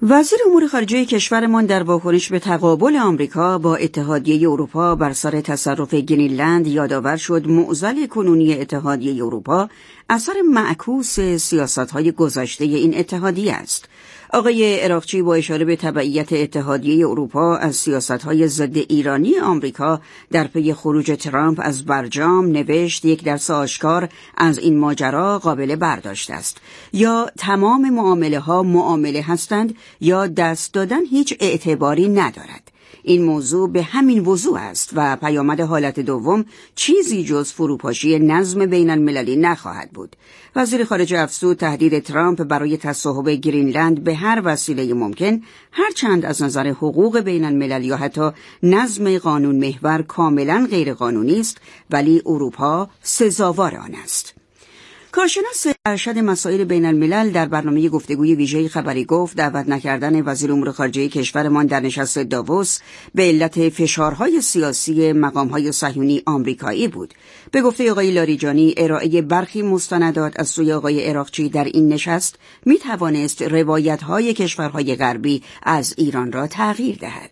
وزیر امور خارجه کشورمان در واکنش به تقابل آمریکا با اتحادیه اروپا بر سر تصرف گرینلند یادآور شد معضل کنونی اتحادیه اروپا اثر معکوس سیاست‌های گذشته این اتحادیه است. آقای عراقچی با اشاره به تبعیت اتحادیه اروپا از سیاست‌های ضد ایرانی آمریکا در پی خروج ترامپ از برجام نوشت یک درس آشکار از این ماجرا قابل برداشت است. یا تمام معامله‌ها معامله هستند یا دست دادن هیچ اعتباری ندارد. این موضوع به همین وضوح است و پیامد حالت دوم چیزی جز فروپاشی نظم بین المللی نخواهد بود. وزیر خارجه افزود تهدید ترامپ برای تصاحب گرینلند به هر وسیله ممکن، هرچند از نظر حقوق بین الملل یا حتی نظم قانون محور کاملا غیر قانونی است، ولی اروپا سزاوار آن است. کارشناس ارشد مسائل بین الملل در برنامه گفتگوی ویژه خبری گفت دعوت نکردن وزیر امور خارجه کشورمان در نشست داووس به علت فشارهای سیاسی مقامهای صهیونی آمریکایی بود. به گفته آقای لاریجانی، ارائه برخی مستندات از سوی آقای عراقچی در این نشست می توانست روایت‌های کشورهای غربی از ایران را تغییر دهد.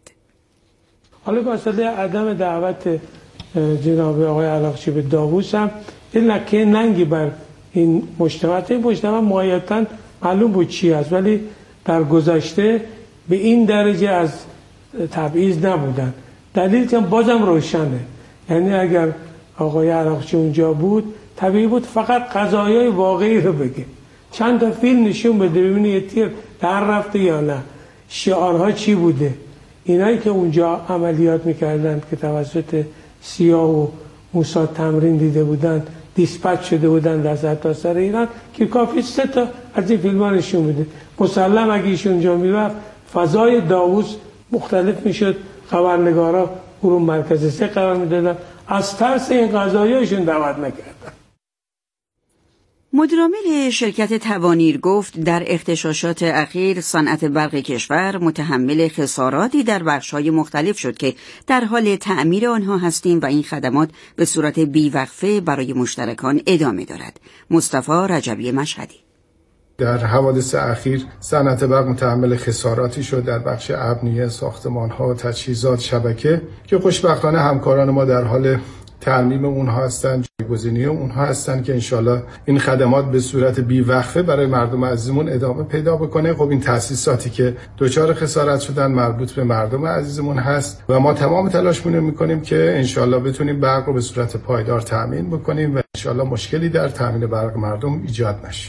حالا واسطه عدم دعوت جناب آقای عراقچی به داووس هم این لکه ننگی بر این مجتمع مایتاً معلوم بود چی است، ولی در گذشته به این درجه از تبعیض نبودن. دلیل که بازم روشنه، یعنی اگر آقای عراقچی اونجا بود طبیعی بود فقط قضایای واقعی رو بگه، چند تا فیلم نشون بده ببینی یه تیر در رفته یا نه، شعارها چی بوده. اینایی که اونجا عملیات میکردن که توسط سیا و موساد تمرین دیده بودن، دیسپچ شده بودن در سرتاسر ایران، که کافی 3 تا از این فیلم‌ها نشون میده. مسلم اگه ایشون اونجا میرفت فضای داووس مختلف میشد، خبرنگارا گروه مرکز 3 قرار میدادن، از ترس این قضایاشون دعوت نکردن. مدیرعامل شرکت توانیر گفت در اغتشاشات اخیر صنعت برق کشور متحمل خساراتی در بخش‌های مختلف شد که در حال تعمیر آنها هستیم و این خدمات به صورت بیوقفه برای مشترکان ادامه دارد. مصطفی رجبی مشهدی: در حوادث اخیر صنعت برق متحمل خساراتی شد در بخش ابنیه، ساختمان‌ها و تجهیزات شبکه که خوشبختانه همکاران ما در حال ترمیم اونها هستن، جایگزینی اونها هستن که انشالله این خدمات به صورت بیوقفه برای مردم عزیزمون ادامه پیدا بکنه. خب این تأسیساتی که دچار خسارت شدن مربوط به مردم عزیزمون هست و ما تمام تلاشمون رو میکنیم که انشالله بتونیم برق رو به صورت پایدار تامین بکنیم و انشالله مشکلی در تامین برق مردم ایجاد نشه.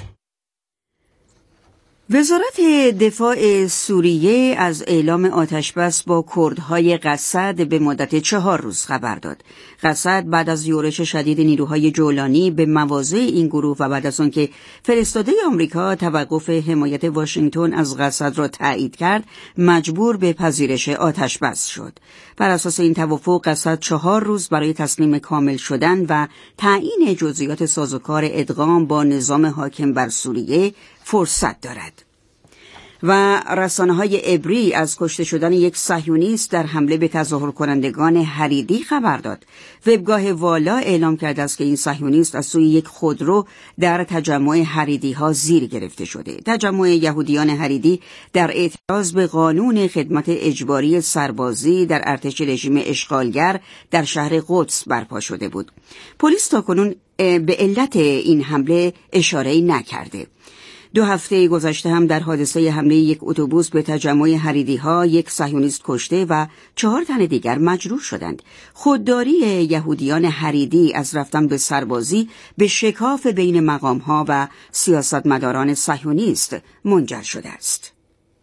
وزارت دفاع سوریه از اعلام آتشبس با کردهای قسد به مدت 4 روز خبر داد. قسد بعد از یورش شدید نیروهای جولانی به مواضع این گروه و بعد از آنکه فرستاده آمریکا توقف حمایت واشنگتن از قسد را تایید کرد، مجبور به پذیرش آتشبس شد. بر اساس این توافق قسد 4 روز برای تسلیم کامل شدن و تعیین جزئیات سازوکار ادغام با نظام حاکم بر سوریه فرصت دارد. و رسانه‌های عبری از کشته شدن یک صهیونیست در حمله به تظاهر کنندگان حریدی خبر داد. وبگاه والا اعلام کرده است که این صهیونیست از سوی یک خودرو در تجمع حریدی‌ها زیر گرفته شده. تجمع یهودیان حریدی در اعتراض به قانون خدمت اجباری سربازی در ارتش رژیم اشغالگر در شهر قدس برپا شده بود. پلیس تاکنون به علت این حمله اشاره‌ای نکرده. 2 هفته گذشته هم در حادثه حمله یک اتوبوس به تجمع حریدی‌ها یک صهیونیست کشته و 4 تن دیگر مجروح شدند. خودداری یهودیان حریدی از رفتن به سربازی به شکاف بین مقام‌ها و سیاستمداران صهیونیست منجر شده است.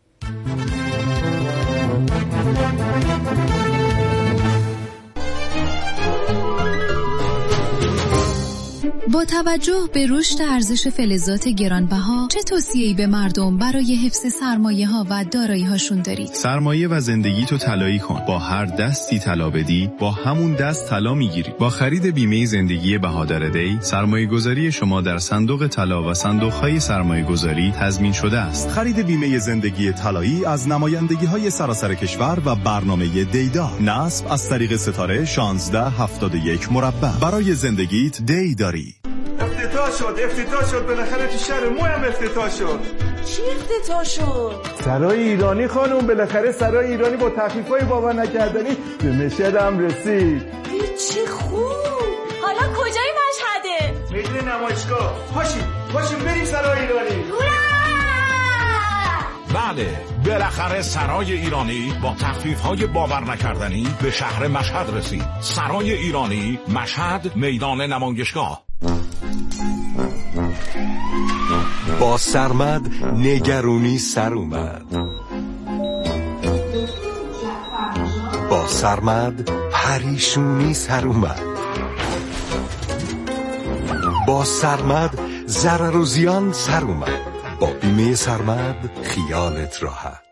با توجه به رشد ارزش فلزات گرانبها، چه توصیه‌ای به مردم برای حفظ سرمایه‌ها و دارایی‌هاشون دارید؟ سرمایه و زندگی تو طلایی کن. با هر دستی طلا بدی، با همون دست طلا میگیری. با خرید بیمه زندگی بهادر دی، سرمایه‌گذاری شما در صندوق طلا و صندوق‌های سرمایه‌گذاری تضمین شده است. خرید بیمه زندگی طلایی از نمایندگی‌های سراسر کشور و برنامه دیدا. نصب از طریق ستاره 1671 مربع. برای زندگیت دی داری. افتتاح شد بالاخره تو شهر مویم افتتاح شد. چی افتتاح شد؟ سرای ایرانی خانم، بالاخره سرای ایرانی با تخفیف‌های باور نکردنی به مشهد هم رسید. چه خوب. حالا کجای مشهده؟ میدون نمایشگاه. پاشیم بریم سرای ایرانی. بله، بالاخره سرای ایرانی با تخفیف‌های باور نکردنی به شهر مشهد رسید. سرای ایرانی، مشهد، میدان نمایشگاه. با سرمد نگرونی سر اومد. با سرمد پریشونی سر اومد. با سرمد ضرر و زیان سر اومد. با بیمه سرمد خیالت راحت.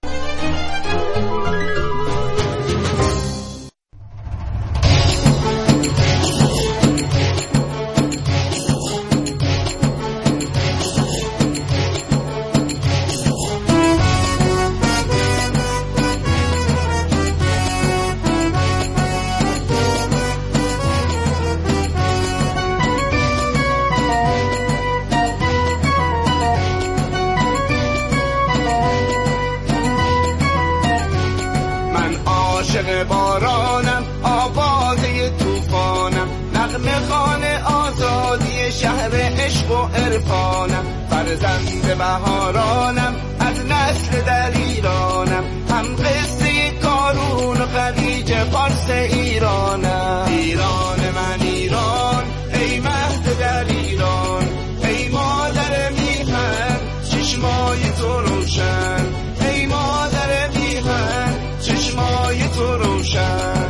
بارانم، آوازه توفانم، نغمه خوان آزادی شهر عشق و عرفانم، فرزند بهارانم، از نسل دلیرانم، هم قصه کارون و خلیج فارس ایرانم. ایران من ایران، ای مهد در ایران، ای مادر میهن چشمای تو روشن، ای مادر میهن چشمای تو روشن.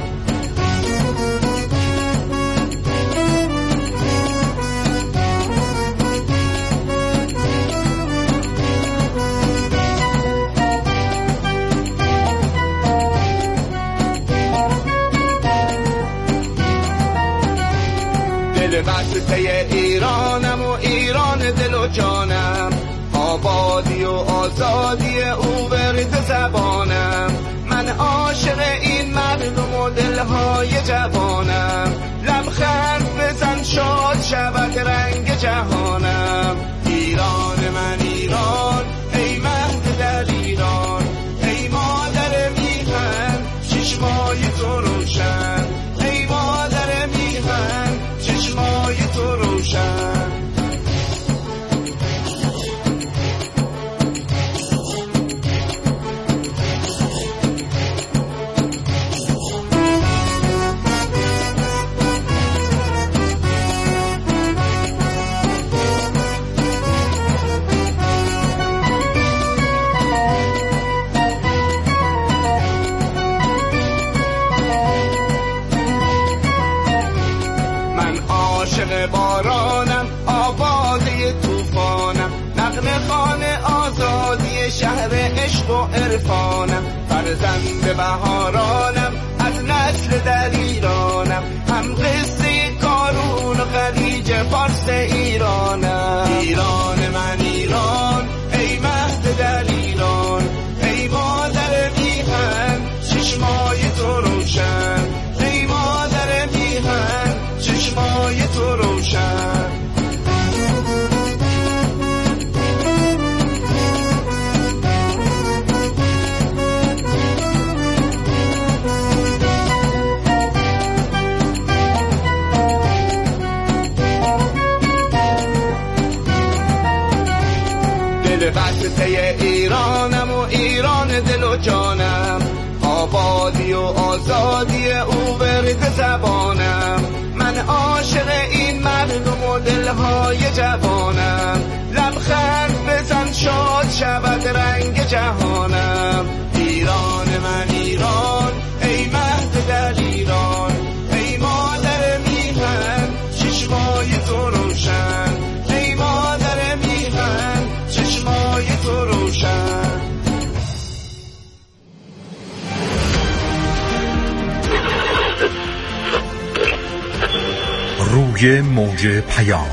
دل بسته ایرانم و ایران دل و جانم، آبادی و آزادی او ورد زبانم، من عاشق این مردم و دلهای جوانم، لبخند بزن شاد شود رنگ جهانم. ایران من ایران، ای مهد در ایران، ای مادر میهن چشمای تو روشن، ای مادر میهن چشمای تو روشن. بارانم، آوازه توفانم، نغمه خوان آزادی شهر عشق و عرفانم، فرزند بهارانم، از نسل دلیرانم، هم قصه کارون و خلیج فارس ایرانم. ایران من ایران، ای مهد در ایران، ای مادر میهن چشمای تو روشن، ای مادر میهن چشمای تو روشن. دل بسته ایرانم و ایران دل و جانم، آبادی و آزادی او ورد زبانم، من عاشق این مردم و دلهای جوانم، لبخند بزن شاد شود رنگ جهانم. ایران من ایران، ای مهد در ایران، ای مادر میهن چشمای تو روشن، ای مادر میهن چشمای تو روشن. روی موج پیام.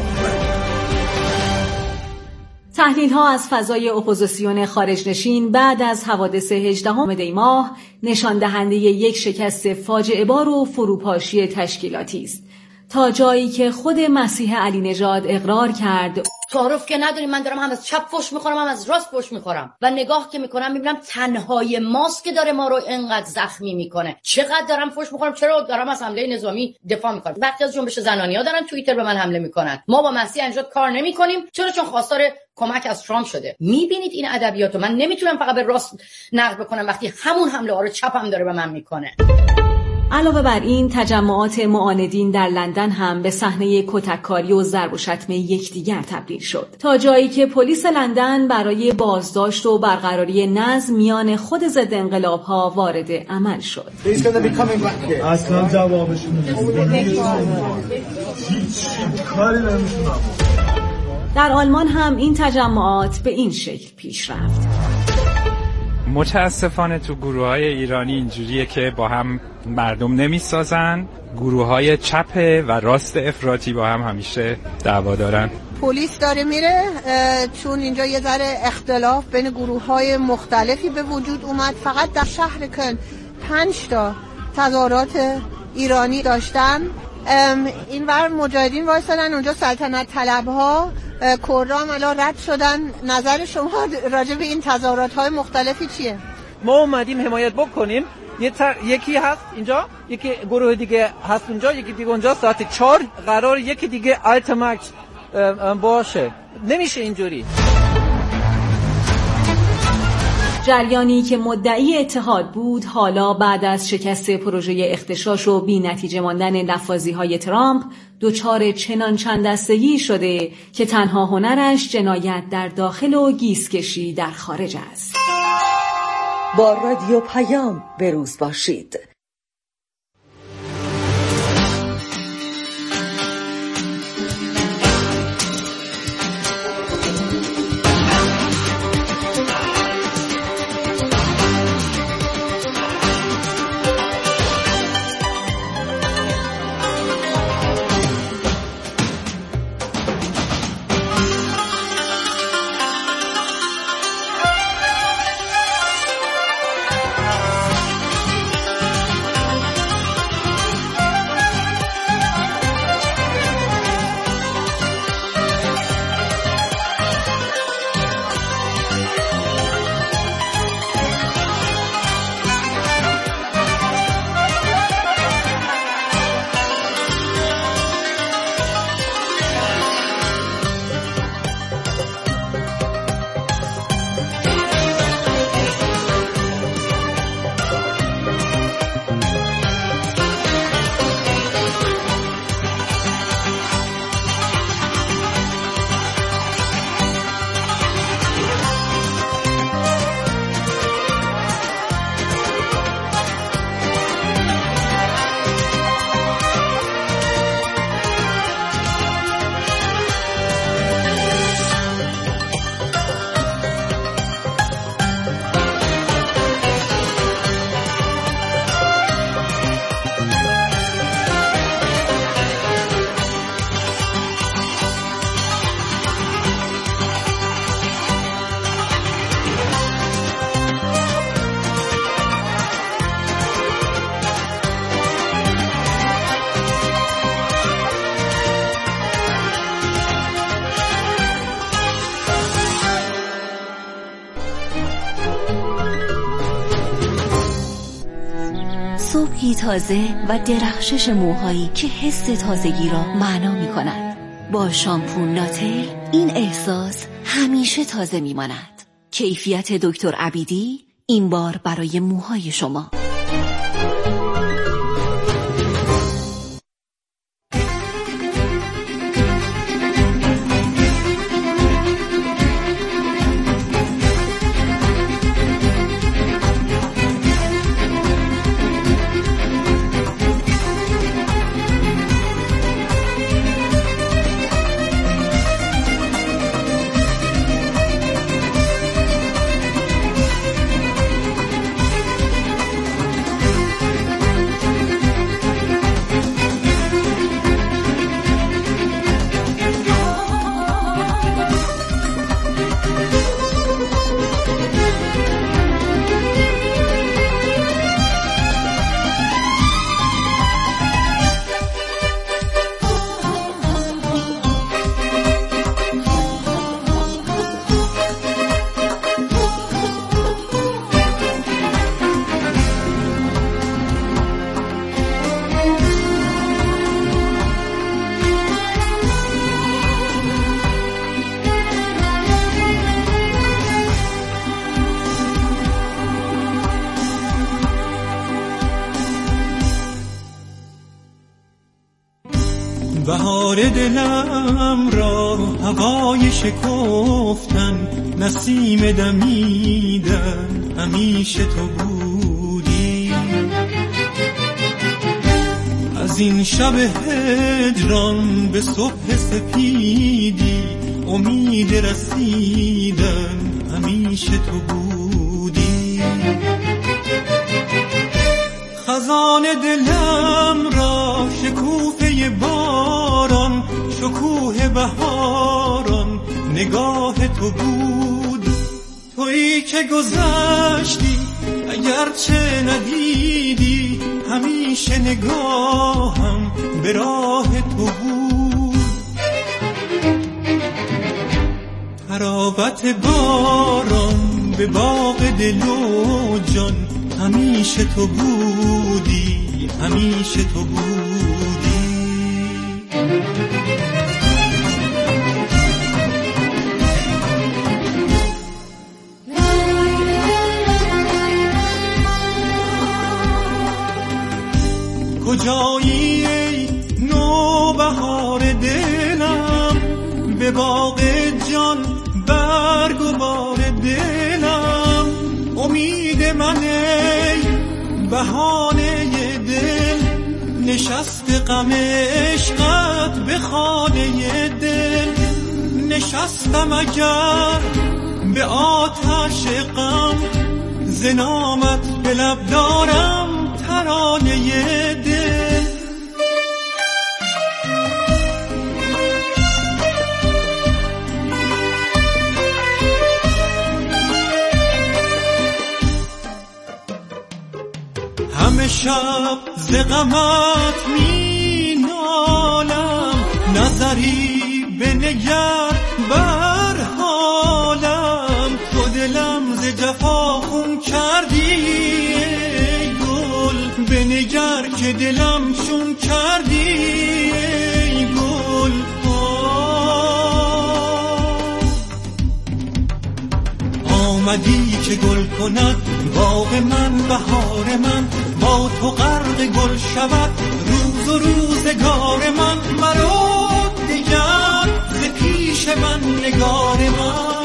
تحلیل‌ها از فضای اپوزیسیون خارجنشین بعد از حوادث 18 دی ماه نشان دهنده یک شکست فاجعه بار و فروپاشی تشکیلاتی است. تا جایی که خود مسیح علی نژاد اقرار کرد تعارف که نداریم. من دارم هم از چپ فحش میخورم هم از راست فحش میخورم و نگاه که میکنم میبینم تنهای ماسک داره ما رو اینقدر زخمی میکنه. چقدر دارم فحش میخورم، چرا دارم از حمله نظامی دفاع میکنم. وقتی از جنبش زنانی‌ها دارن توییتر به من حمله میکنن، ما با مسیح نژاد کار نمیکنیم، چرا؟ چون خواستار کمک از ترامپ شده. میبینید این ادبیاتو من نمیتونم فقط به راست نقد بکنم وقتی همون حمله ها رو چپ هم داره به من میکنه. علاوه بر این، تجمعات معاندین در لندن هم به صحنه کتککاری و ضرب و شتم یکدیگر تبدیل شد، تا جایی که پلیس لندن برای بازداشت و برقراری نظم میان خود ضد انقلاب‌ها وارد عمل شد. اصلا جوابشون در آلمان هم این تجمعات به این شکل پیش رفت. متاسفانه تو گروه‌های ایرانی اینجوریه که با هم مردم نمیسازن، گروه‌های چپ و راست افراطی با هم همیشه دعوا دارن. پلیس داره میره چون اینجا یه ذره اختلاف بین گروه‌های مختلفی به وجود اومد. فقط در شهر کلن 5 تا تظاهرات ایرانی داشتن. اینور مجاهدین وایسادن، اونجا سلطنت طلب‌ها کرام الان رد شدن. نظر شما راجع به این تظاهرات‌های مختلفی چیه؟ ما اومدیم حمایت بکنیم. یکی هست اینجا، یکی گروه دیگه هست اونجا، یکی دیگه اونجا. ساعت 4 قرار یکی دیگه التماک باشه. نمیشه اینجوری. جریانی که مدعی اتحاد بود، حالا بعد از شکست پروژه اغتشاش و بی نتیجه ماندن نفاذی‌های ترامپ دچار چنان چند دستگی شده که تنها هنرش جنایت در داخل و گیسکشی در خارج است. با رادیو پیام به روز باشید. صبحی تازه و درخشش موهایی که حس تازگی را معنا می کند. با شامپو ناتل این احساس همیشه تازه می ماند. کیفیت دکتر عبیدی این بار برای موهای شما. بهار دلم را هوای شکفتن، نسیم دمیدن، همیشه تو بودی. از این شب هجران به صبح سپیدی، امید رسیدن، همیشه تو بودی. خزان دلم را شکوفه باران، شکوه بهاران، نگاه تو بود. تویی که گذشتی اگرچه ندیدی، همیشه نگاهم به راه تو بود. تراوت باران به باغ دل و جان، همیشه تو بودی، همیشه تو بودی. کجایی ای نوبهار دلم، به باغ جان برگ و بار دلم. امید من ای بهانه دل، نشست غم عشقت به خانه دل. نشستم اگر به آتش غم، ز نامت به لب دارم ترانه دل. همه شب ز غمت می نالم، نظری بنگر بر حالم. تو دلم ز جفا خون کردی ای گل، بنگر که دلم چون کردی ای گل. آمدی که گل کند باغ من، بهار من، با تو غرق گل شود روز و روزگار من. مرو دیگر ز پیش من نگار من.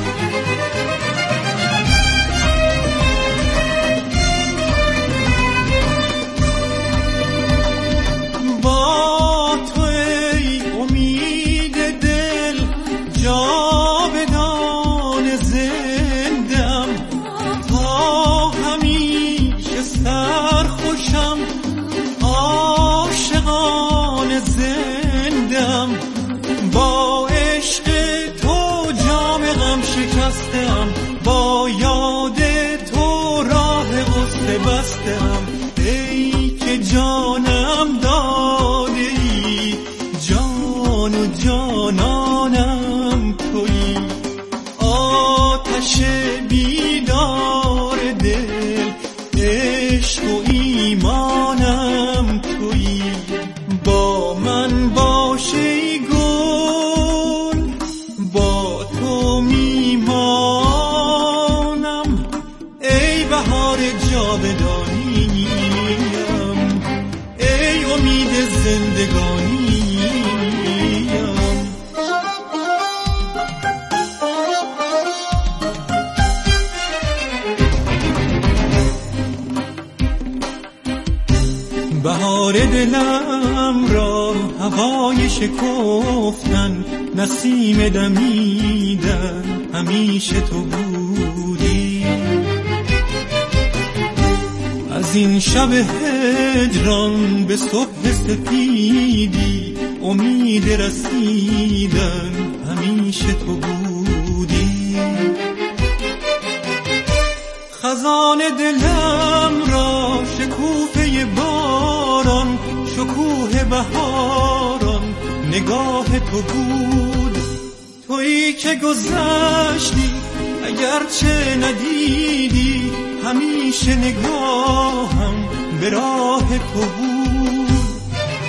با تو ای امید دل، جاودان زندم. تا همیشه سرخوشم، عاشقان زندم. با عشق تو جام غم شکستم، با یاد تو راه غصه بستم. ای که جانم داده ای، جان و جانانم تویی. آتش بیدار دل، عشق و ایمانم تویی. با من باش ای گل، با تو میمانم. ای بهار جاودانیم، ای امید زندگانیم. بهار دلم را هوای شکفتن، نسیم دمیدن، همیشه تو بودی. از این شب هجران به صبح سپیدی، امید رسیدن، همیشه تو بودی. خزان دلم را شکوفه باران، شکوه بهاران، نگاه تو بود. تویی که گذشتی اگرچه ندیدی، همیشه نگاهم به راه تو بود.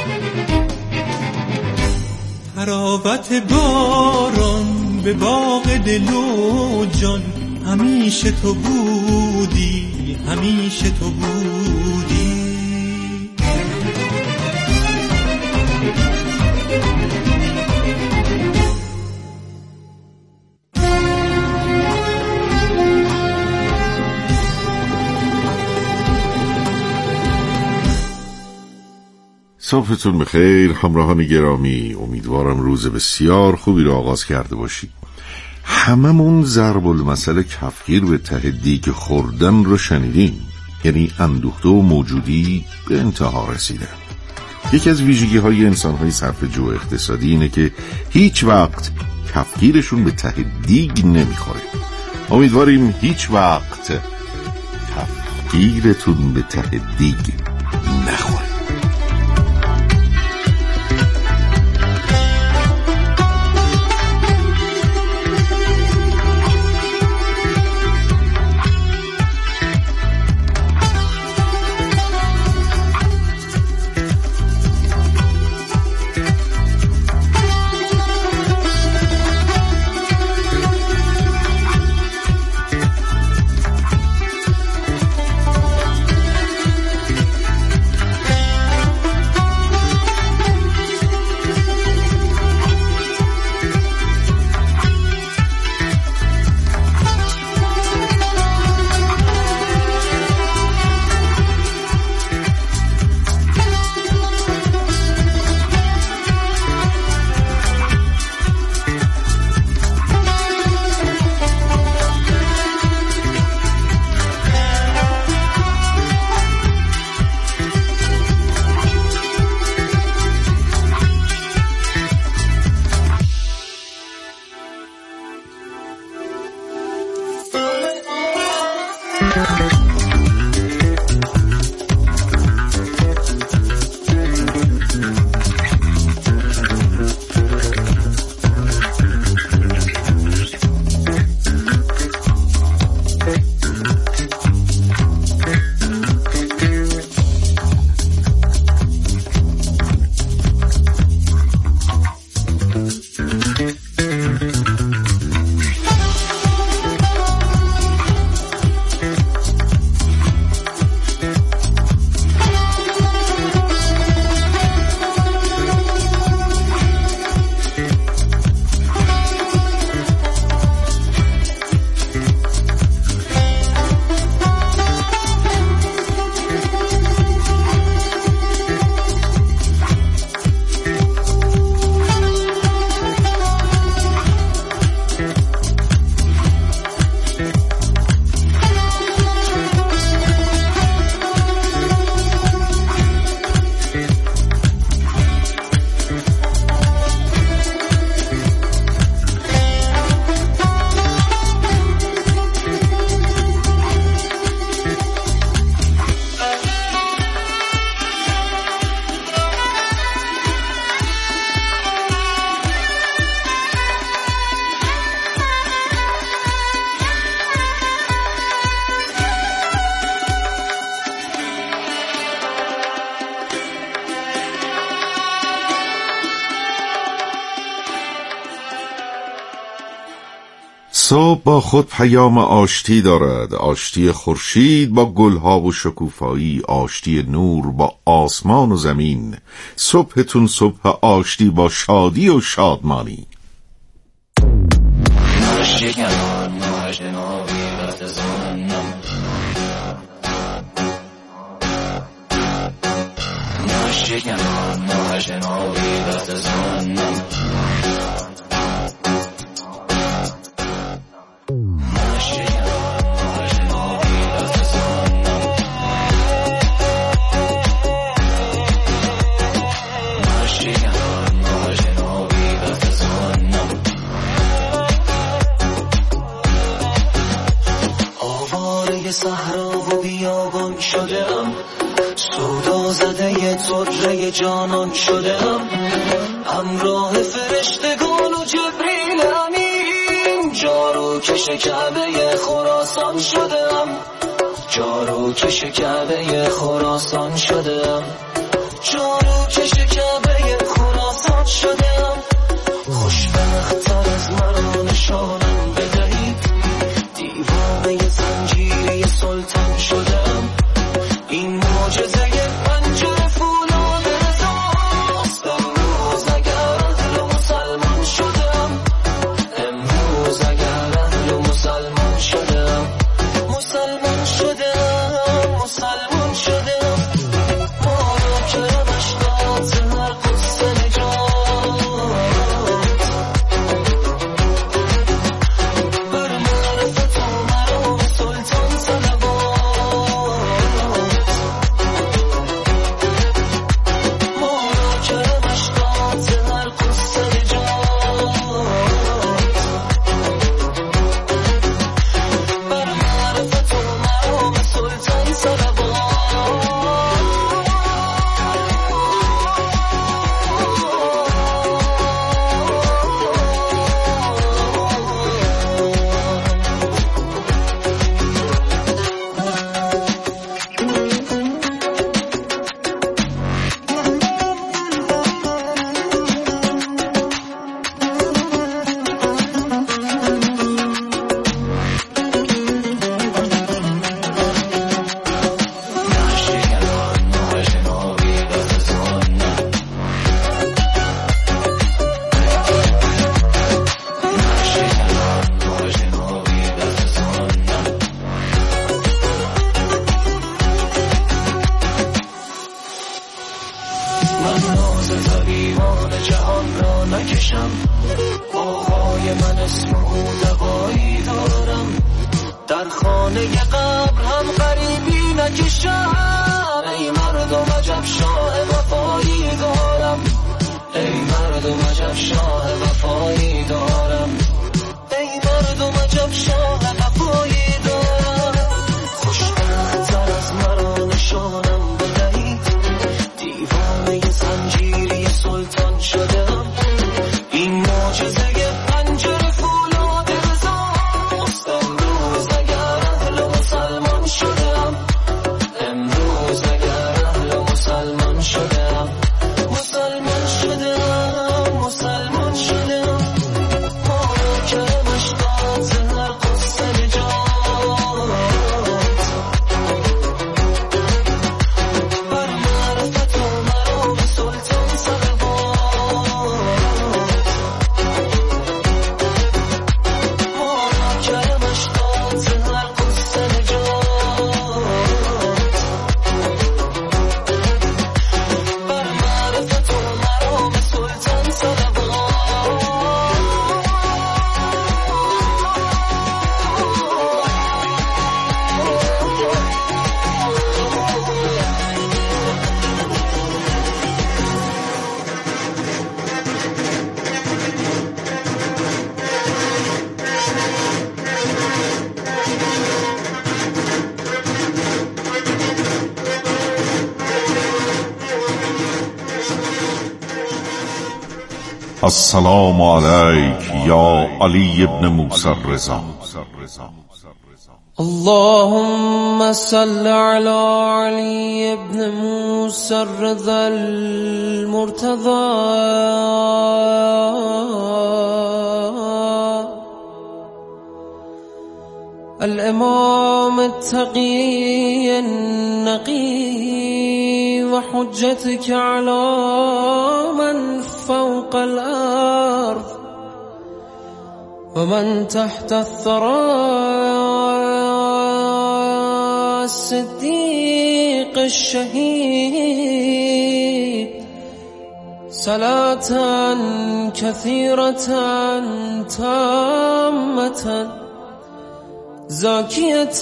تراوت باران به باغ دل و جان، همیشه تو بودی، همیشه تو بودی. صبحتون بخیر همراهان گرامی، امیدوارم روز بسیار خوبی رو آغاز کرده باشید. هممون ضرب المثل کفگیر به ته دیگ خوردن رو شنیدیم، یعنی اندوخته و موجودی به انتها رسیدن. یکی از ویژگی های انسان های صرفه‌جو اقتصادی اینه که هیچ وقت کفگیرشون به ته دیگ نمیخوره. امیدواریم هیچ وقت کفگیرتون به ته دیگ نخوره. صبح با خود پیام آشتی دارد، آشتی خورشید با گلها و شکوفایی، آشتی نور با آسمان و زمین. صبحتون صبح آشتی با شادی و شادمانی. صحرا و بیابان شدم، سودا زده طره جانان شدم، همراه فرشتگان و جبریل امین، جارو کش کعبه خراسان شدم، جارو کش کعبه خراسان شدم، جارو کش کعبه خراسان شدم. خوشبخت‌تر از مرا نشانم بدهید، دیوانه زنجیره سلطان شدم، این معجزه پنجره فولاد رضاست. امروز اگر اهل مسلمان شدم، امروز اگر اهل مسلمان شدم، مسلمان شدم، مسلمان شدم. ما را کرمش داد باران جهان را نکشم. آقای من اسم او دقایی دارم، در خانه قبر هم غریبی نکشم. ای مردم عجب شاه وفایی دارم، ای مردم عجب شاه وفایی دارم، ای مردم عجب شاه وفایی دارم. خوشبخت‌تر از مرا نشانم بدهید، دیوانه زنجیری سلطان شدم. این معجزه پنجره فولاد رضاست. امروز اگر اهل مسلمان شدم، امروز اگر اهل مسلمان شدم، مسلمان شدم، مسلمان شدم. ما کرمش داد زهر قدس نجات، بر معرفت و مرام سلطان صلوات. ما کرمش داد زهر قدس نجات، بر معرفت و مرام سلطان صلوات. السلام علیک یا علی ابن موسی الرضا. اللهم صل على علي ابن موسى الرضا المرتضى. الإمام التقي النقي وحجتك على من فوق الأرض ومن تحت الثرى. الصديق الشهيد صلاة كثيرة تامة زاكية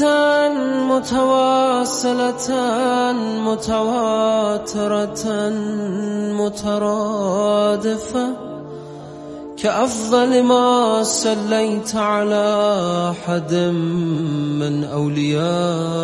متواصلة متواترة مترادفة كأفضل ما صليت على أحد من أولياء